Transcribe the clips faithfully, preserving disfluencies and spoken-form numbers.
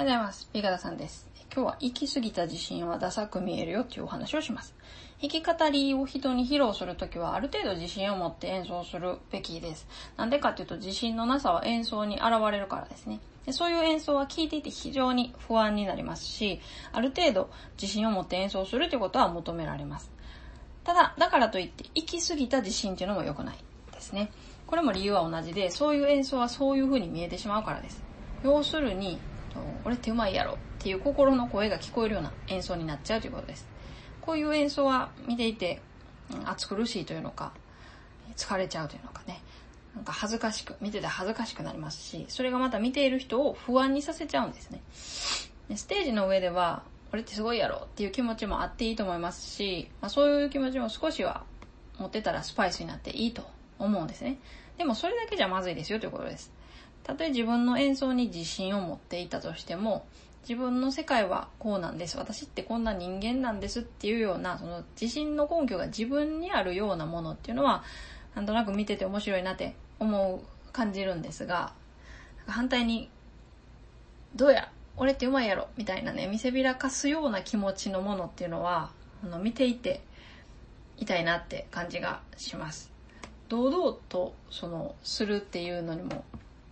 おはようございます。B 型さんです。今日は行き過ぎた自信はダサく見えるよっていうお話をします。弾き語りを人に披露するときはある程度自信を持って演奏するべきです。なんでかというと自信のなさは演奏に現れるからですね。でそういう演奏は聴いていて非常に不安になりますし、ある程度自信を持って演奏するということは求められます。ただ、だからといって行き過ぎた自信というのも良くないですね。これも理由は同じで、そういう演奏はそういう風に見えてしまうからです。要するに、俺ってうまいやろっていう心の声が聞こえるような演奏になっちゃうということです。こういう演奏は見ていて、うん、暑苦しいというのか、疲れちゃうというのかね、なんか恥ずかしく、見てて恥ずかしくなりますし、それがまた見ている人を不安にさせちゃうんですね。でステージの上では、俺ってすごいやろっていう気持ちもあっていいと思いますし、まあ、そういう気持ちも少しは持ってたらスパイスになっていいと思うんですね。でもそれだけじゃまずいですよということです。たとえ自分の演奏に自信を持っていたとしても、自分の世界はこうなんです、私ってこんな人間なんですっていうような、その自信の根拠が自分にあるようなものっていうのは、なんとなく見てて面白いなって思う、感じるんですが、反対に、どうや、俺ってうまいやろみたいなね、見せびらかすような気持ちのものっていうのは、あの見ていて痛いなって感じがします。堂々とそのするっていうのにも、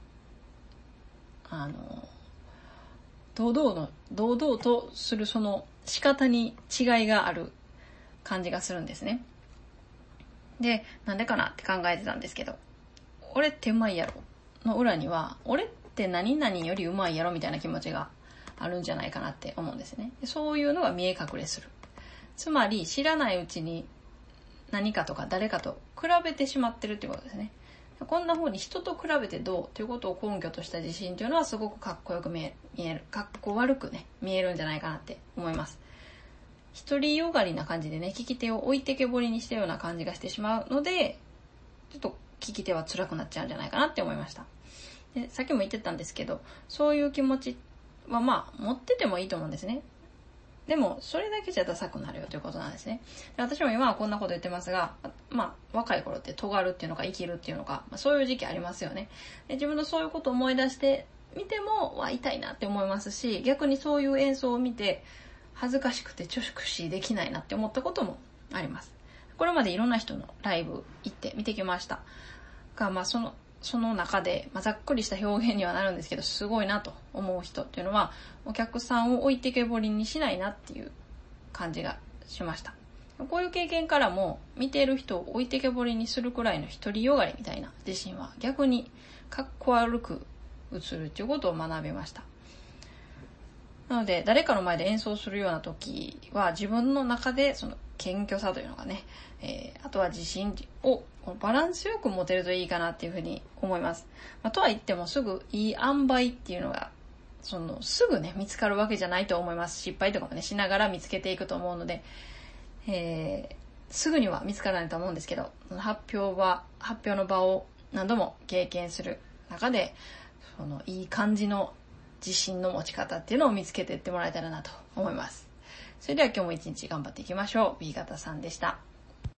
あの堂々の堂々とするその仕方に違いがある感じがするんですね。で、なんでかなって考えてたんですけど、俺ってうまいやろの裏には、俺って何々よりうまいやろみたいな気持ちがあるんじゃないかなって思うんですね。そういうのが見え隠れする。つまり知らないうちに何かとか誰かと比べてしまってるっていうことですね。こんな風に人と比べてどうということを根拠とした自信というのはすごくかっこよく見え、見える、かっこ悪くね、見えるんじゃないかなって思います。独りよがりな感じでね、聞き手を置いてけぼりにしたような感じがしてしまうので、ちょっと聞き手は辛くなっちゃうんじゃないかなって思いました。で、さっきも言ってたんですけど、そういう気持ちはまあ持っててもいいと思うんですね。でもそれだけじゃダサくなるよということなんですね。で私も今はこんなこと言ってますが、まあ若い頃って尖るっていうのか生きるっていうのか、まあ、そういう時期ありますよね。で自分のそういうことを思い出してみてもわ痛いなって思いますし、逆にそういう演奏を見て恥ずかしくて直視できないなって思ったこともあります。これまでいろんな人のライブ行って見てきましたが、まあそのその中で、まあ、ざっくりした表現にはなるんですけど、すごいなと思う人っていうのは、お客さんを置いてけぼりにしないなっていう感じがしました。こういう経験からも、見ている人を置いてけぼりにするくらいの独りよがりみたいな自信は逆にかっこ悪く映るっていうことを学びました。なので、誰かの前で演奏するような時は、自分の中でその謙虚さというのがね、えー、あとは自信をバランスよく持てるといいかなっていうふうに思います。まあ、とは言ってもすぐいい塩梅っていうのが、そのすぐね見つかるわけじゃないと思います。失敗とかもねしながら見つけていくと思うので、えー、すぐには見つからないと思うんですけど、発表は発表の場を何度も経験する中で、そのいい感じの自信の持ち方っていうのを見つけていってもらえたらなと思います。それでは今日も一日頑張っていきましょう。B 型さんでした。